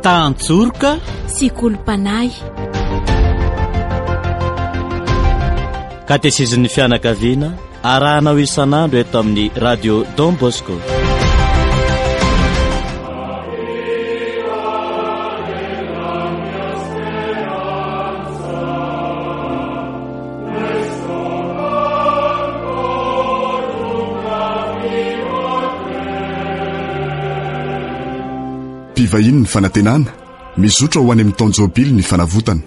Tantjoroka sy Kolopanahy. Katesizin'ny fianakaviana arahanao isan'andro eto amin'ny radio Don Bosco. Mpivahiny ny fanantenana mizotra ho any amin'ny taonjobily ny fanavotana.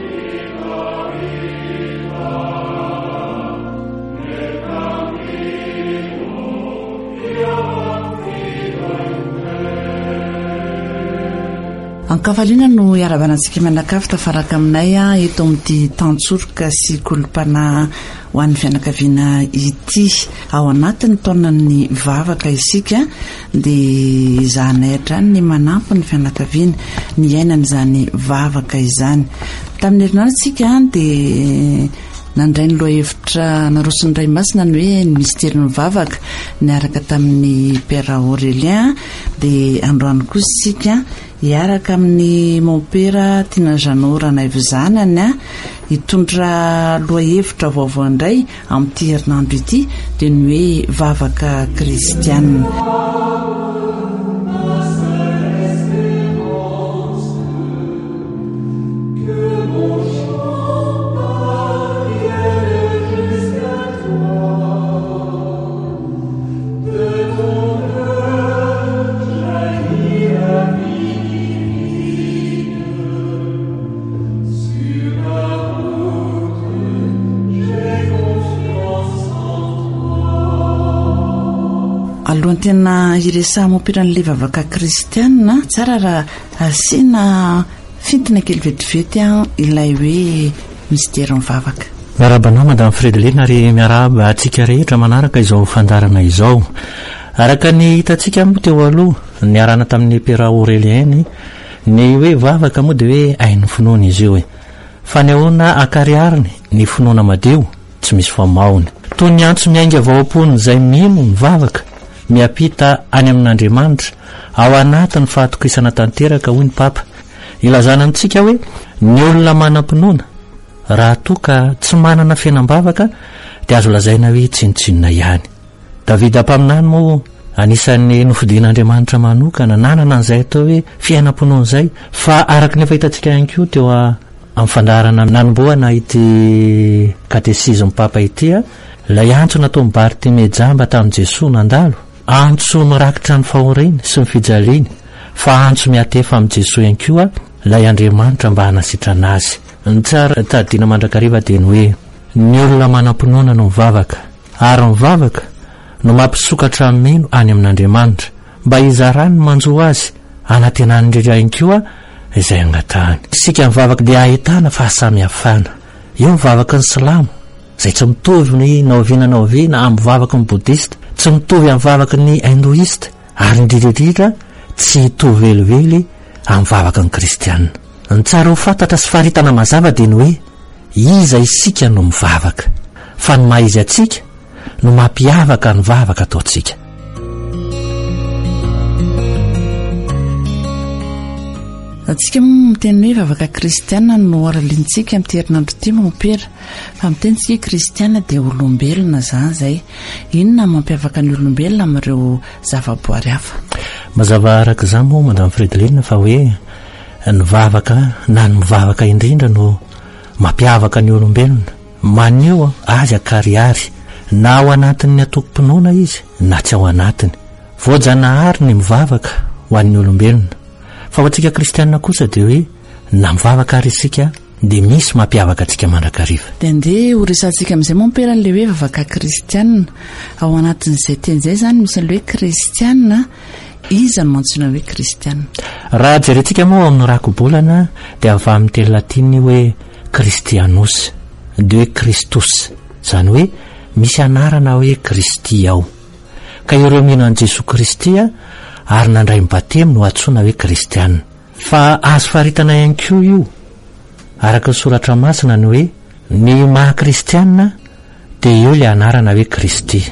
Ankavaliana no iarabanantsika mianakavy tafaraka aminay eto amin'ity Tantjoroka sy Kolopanahy ho an'ny fianakaviana ity. Ao anatin'ny taonan'ny vavaka isika dia izahanay hatrany ny manampy ny fianakaviana ny ainan'izany vavaka izany. Tamin'ny herinaritsika dia nandray ny loha hevitra narosony ray masina ny hoe ny misterin'ny vavaka niaraka tamin'ny Père Aurélien dia androany kosa isika hiaraka amin'ny Montpera Tina Janora Naivizanany hitondra loha hevitra vaovao indray amin'ity herinandro ity dia ny hoe vavaka kristianina. Alohan'ny tena iresaha mompiran'ilay vavaka kristianina, tsara raha asiana fintina kely vetivety ilay hoe misterin'ny vavaka. Miarabanao Madame Fredeline ary miaraba atsika rehetra manaraka izao fandarana izao. Araka ny hitantsika moa teo aloha niarana tamin'ny Père Aurélien ny hoe vavaka moa dia hoe hainy finoana izy io fa ny ahoana akariariny ny finoana madio tsy misy famaony. Toy ny antso miainga vaoapony izay mino ny vavaka miapita any amin'Andriamanitra ao anatin'ny fahatokisana tanteraka hoy ny Papa. Ilazana amintsika hoe ny olona manam-pinoana raha toa ka tsy manana fiainam-bavaka dia azo lazaina hoe tsinotsinona ihany. Davida ampaminany moa anisan'ny nofidian'Andriamanitra manokana nanana an'izay atao hoe fiainam-pinoana izay, fa araka ny efa hitantsika ihany koa teo amin'ny fandarana nanomboana ity katesizmy Papa ity ilay antso natao Bartimée jamba tamin'i Jesosy nandalo, antso mirakitra ny fahoriana sy ny fijaliana, fa antso miatefa amin'ny Jesosy ihany koa ilay Andriamanitra mba hanasitrana azy. Ny tsara tadina mandrakariva dia ny hoe ny olona manam-pinoana no mivavaka ary mivavaka no mampisokatra mino any amin'Andriamanitra mba hizarany manjo azy anatenany indrindra ihany koa izay angatahany. Isika mivavaka dia ahitana fahasamihafana. Eo mivavaka ny Silamo izay tsy mitovy ny naoviana amin'ny mivavaka ny Bodista, tsy mitovy amin'ny mivavaka ny Hindoista ary indrindrandrindra tsy hitovy velively amin'ny mivavaka ny Kristianina. Ny tsara ho fantatra sy faharitana mazava dia ny hoe iza isika no mivavaka, fa ny maha izy atsika no mampiavaka ny vavaka ataontsika. Atsika miteny hoe vavaka kristianina no aralintsika amin'ity herinandro ity Montpera, fa mitentsika kristianina dia olombelona izany izay. Inona mampiavaka ny olombelona amin'ireo zavaboary hafa? Mazava araka izany moa Madame Fredeline fa hoe ny vavaka na ny mivavaka indrindra no mampiavaka ny olombelona. Maneho azy akariary na ao anatin'ny atoko-pinoana izy na tsy ao anatiny. Voajanahary ny mivavaka ho an'ny olombelona. Fa ho antsika kristianina kosa dia hoe na mivavaka ary isika dia misy mampiavaka antsika mandrakariva. Dia andeha ho resantsika amin'izay Montpera ilay hoe vavaka kristianina. Ao anatin'izay teny izay izany misy ilay hoe kristianina. Iza no mantsona hoe kristianina? Raha jerentsika moa amin'ny rako-bolana dia avy amin'ny teny latiny hoe Christianus dia hoe Kristus, izany hoe misy anarana hoe Kristy ao. Ka ireo mino an'i Jesosy Kristy ary nandray batemo no antsoina hoe kristianina. Fa azo faritana ihany koa io araka ny soratra masina ny hoe ny maha-kristianina dia eo ilay anarana hoe Kristy.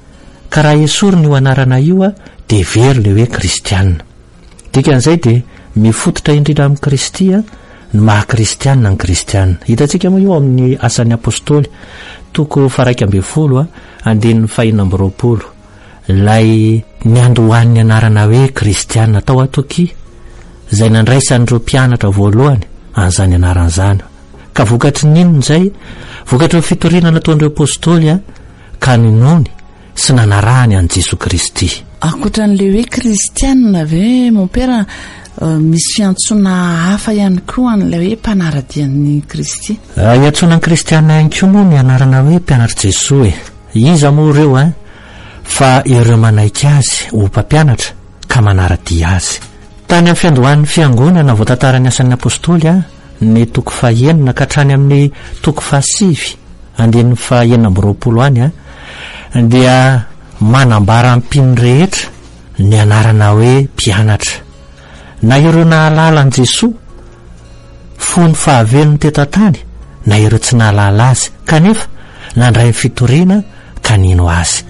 Ka raha esorina io anarana io dia very ilay hoe kristianina. Dikan'izay dia mifototra indrindra amin'ny Kristy ny maha-kristianina ny kristianina. Hitantsika moa io amin'ny asan'ny apôstôly toko 12 andininy 220 lay niandohan'ny anarana hoe kristianina tao Antiokia izay nandraisan'ireo mpianatra voalohany an'izany anaran'izany. Ka vokatry ninona izay? Vokatry ny fitoriana nataon'ireo apôstôly ka ninony sy nanarahany an Jesosy Kristy. Ankoatran'le hoe kristianina ve mon père misy fiantsona hafa ihany koa an'ilay hoe mpanaradian'ny Kristy? Iantsona ny kristianina ihany koa moa ny anarana hoe mpianatra Jesosy. Iza moa ireo fa ireo manaika azy ho mpampianatra ka manaradia azy. Tany amin'ny fiandohan'ny fiangonana voatantarany asan'ny apôstôly ny toko 9 ka hatrany amin'ny toko 7 andininy 920 any dia manambara ampiny rehetra ny anarana hoe mpianatra. Na ireo nahalala an Jesosy fony fahavelony teto-tany na ireo tsy nahalala azy kanefa nandray ny fitoriana ka nino azy.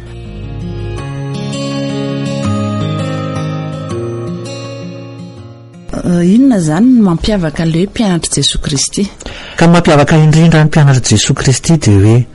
Inona zany ny mampiavaka le mpianatra Jesosy Kristy? Ka mampiavaka indrindra ny mpianatra Jesosy Kristy dia hoe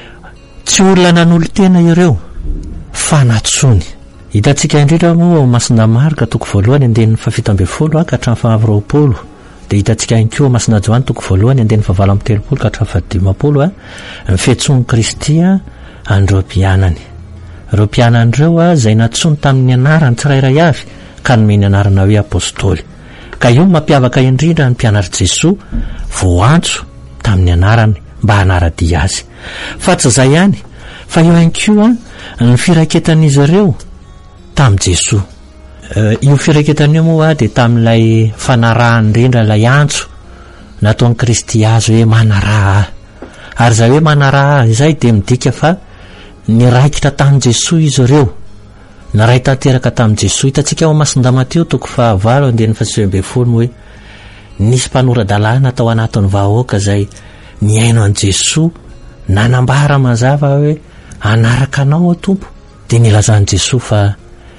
tsy olona nanolo tena ireo fa natsony. Hitantsika indrindra moa Masina Marka toko 1 andininy 7 ka hatramin'ny 20 dia hitantsika ihany koa Masina Joany toko 1 andininy 13 ka hatramin'ny 17 ny fiantsoan'i Kristy an'ireo mpianany. Ireo mpianany ireo izay natsony tamin'ny anarany tsirairay avy ka nomeny anarana hoe apôstôly. Ka io mampiavaka indrindra ny mpianatra Jesosy voantso tamin'ny anarany mba hanaradia azy. Fa tsy izay ihany fa io ihany koa ny firaketan'izy ireo tamin'i Jesosy. Io firaketan'io moa dia tamin'ilay fanarahany indrindra ilay antso nataon'i Kristy azy hoe manaraha. Ary izay hoe manaraha izay dia midika fa niraikitra tamin'i Jesosy izy ireo. Naray tanteraka tamin'i Jesosy. Hitantsika ao Masinda Mateo toko 5 andininy 7 hoe nisy mpanorandalàna tao anatin'ny vahoaka izay niaino an Jesosy nanambara mazava hoe anaraka anao Tompo. Dia nilazany Jesosy fa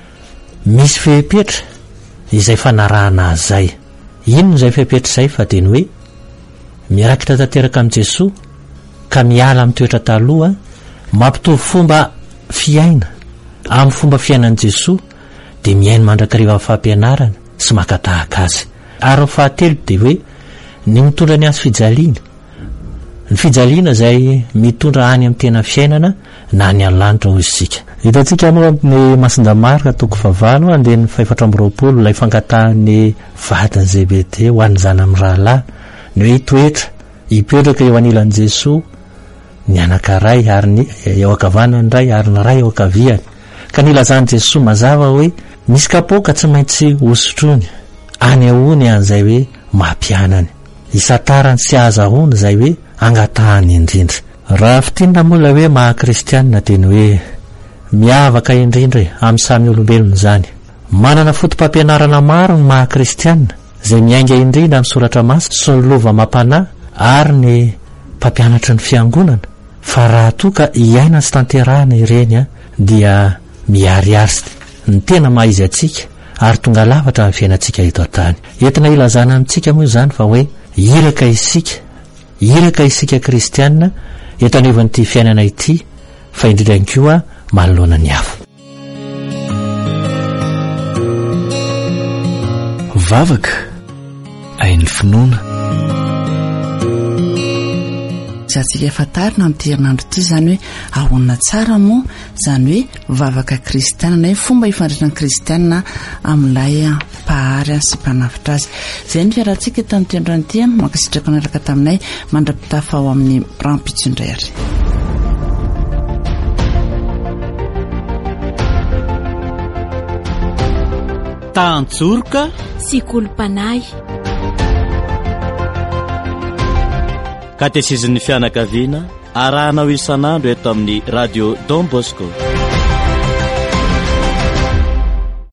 misy fehipetra izay fanarahana azy zay. Inona izay fehipetra izay? Fa dia ny hoe mirakitra tanteraka amin'i Jesosy ka miala amin'ny toetra taloha mampitovy fomba fiaina amin'ny fomba fiainan'i Jesosy dia miaino mandrakariva amin'ny fampianarana sy makatahaka azy. Ary fahatelo dia hoe ny mitondra ny azy fijaliana. Ny fijaliana izay mitondra any amin'ny tena fiainana na ny an-lanitra hoy isika. Hitantsika moa amin'ny Masinda Marka toko 9 andininy 420 ilay fangatahan'ny vadiny Zebede ho an'ny zana amin'ny rahalahy ny hoe toetra hipetraka eo anilan'i Jesosy ny anankiray ary ny eo ankavanany ray ary ny ray eo ankaviany. Ka nilazany Jesosy mazava hoe misy kapoaka tsy maintsy hosotrony anehoany an'izay hoe mampianany. Isatarany sy azahoany izay hoe angatahany indrindra. Raha fitinina moa ilay hoe maha-kristianina dia ny hoe miavaka indrindra amin'ny samy olombelona izany. Manana fotom-pampianarana maro ny maha-kristianina izay miainga indrindra amin'ny soratra masina sy ny lova mampanahy ary ny mpampianatra ny fiangonana. Fa raha toka iaina sy tanterahana ireny dia miariary ny tena maha-izy atsika ary tonga lavatra amin'ny fiainantsika eto an-tany. Entina ilazana amintsika moa izany fa hoe iraka isika kristianina eto anivon'ity fiainana ity fa indrindra ihany koa manoloana ny hafa. Vavaka hain'ny finoana. Zatsika efa tarina amin'ity herinandro ity izany hoe ahoana tsara moa izany hoe vavaka kristianina hoe fomba ifandrinan'ny kristianina amin'ilay mpahary sy mpanafitra azy. Izay ny fiarantsika eto amin'ity androany ity mankasitraka naraka taminay mandra-pitafa ao amin'ny rampitsindray ary. Tantsorika sy kolompanay. Katesizin'ny fianakaviana arahanao isan'andro eto amin'ny radio Don Bosco.